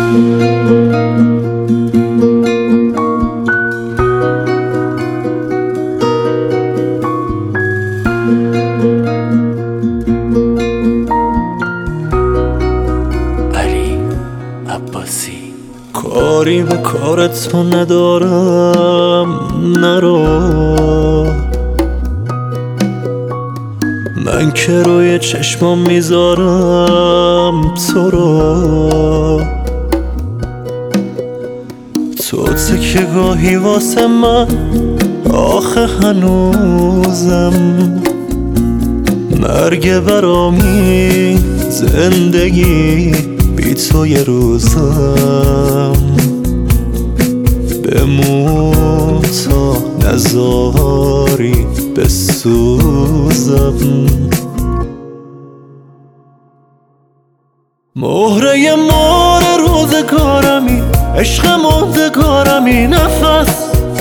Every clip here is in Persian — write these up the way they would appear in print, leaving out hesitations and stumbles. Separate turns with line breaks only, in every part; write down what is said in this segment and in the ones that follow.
کاری به کارت تو ندارم، نرو. من که روی چشمام میذارم تو رو. تو تکیه گاهی واسه من، آخه هنوزم مرگ برامی، زندگی بی تو یه روزم. بمون تا نزاری بسوزم. مهره مار روزگارمی، عشق موندگارمی، نفس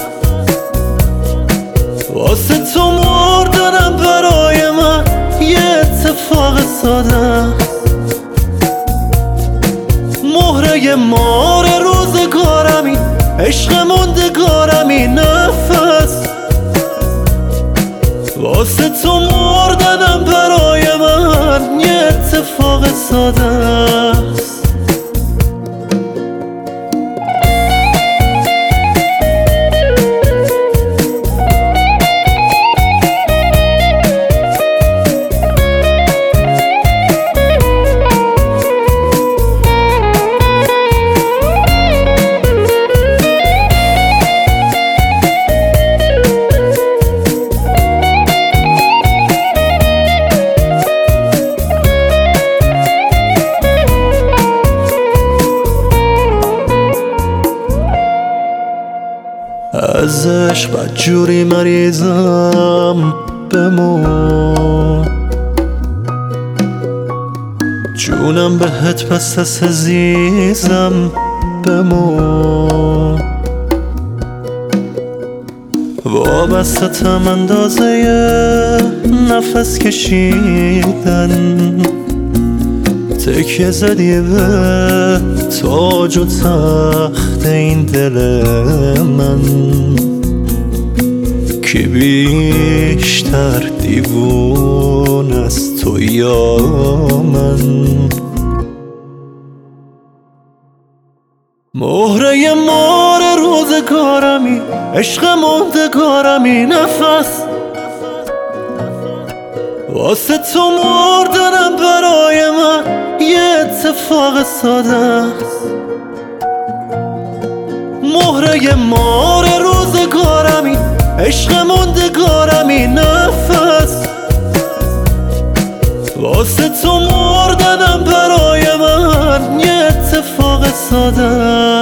واسه تو مردنم برای من یه اتفاق ساده. مهره مار روزگارمی، عشق موندگارمی، نفس واسه تو مردنم برای من یه اتفاق ساده است. از عشق بدجوری مریضم، بمون جونم بهت پس از عزیزم، بمون وابستم اندازه نفس کشیدن. تکیه زدی به تاج و تخت این دل من، کی بیشتر دیوون از تو یا من. مهره مار روزگارمی، عشق موندگارمی، نفس واسه تو مردنم برای من یه اتفاق ساده است. مهره مار روزگارمی، عشق موندگارمی، نفس واسه تو مردنم برای من یه اتفاق ساده است.